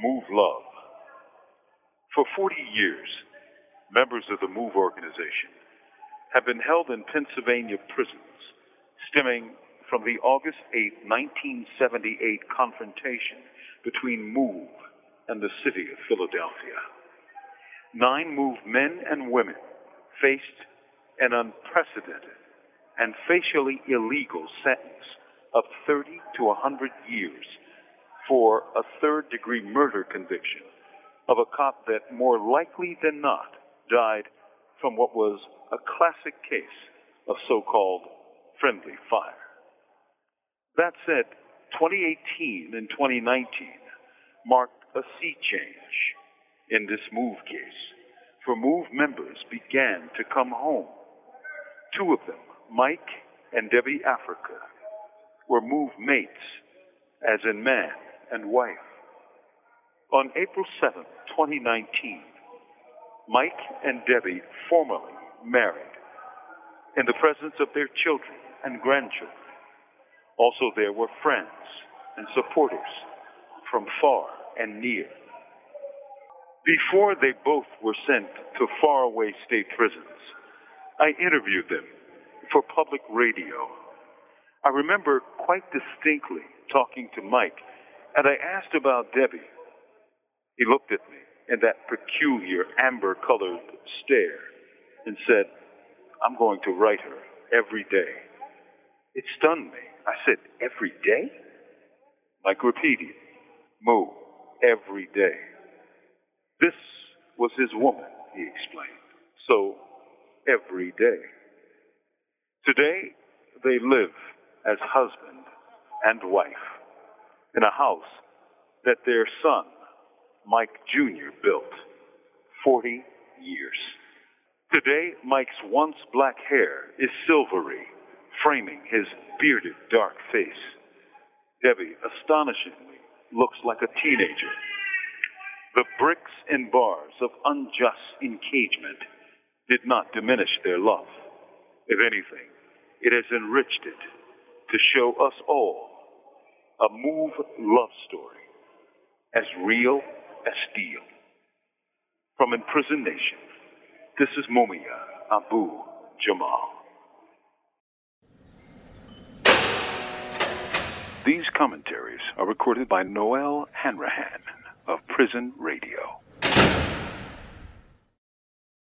Move Love. For 40 years, members of the Move organization have been held in Pennsylvania prisons stemming from the August 8, 1978 confrontation between Move and the city of Philadelphia. 9 Move men and women faced an unprecedented and facially illegal sentence of 30 to 100 years for a third-degree murder conviction of a cop that more likely than not died from what was a classic case of so-called friendly fire. That said, 2018 and 2019 marked a sea change in this Move case, for Move members began to come home. 2 of them, Mike and Debbie Africa, were Move mates, as in man and wife. On April 7, 2019, Mike and Debbie formally married in the presence of their children and grandchildren. Also, there were friends and supporters from far and near. Before they both were sent to faraway state prisons, I interviewed them for public radio. I remember quite distinctly talking to Mike, and I asked about Debbie. He looked at me in that peculiar amber-colored stare and said, "I'm going to write her every day." It stunned me. I said, "Every day?" Mike repeated, "Move, every day." This was his woman, he explained. So, every day. Today, they live as husband and wife in a house that their son, Mike Jr., built 40 years. Today, Mike's once black hair is silvery, framing his bearded dark face. Debbie, astonishingly, looks like a teenager. The bricks and bars of unjust engagement did not diminish their love. If anything, it has enriched it to show us all a Move love story as real as steel. From Imprisoned Nation, this is Mumia Abu Jamal. These commentaries are recorded by Noel Hanrahan of Prison Radio.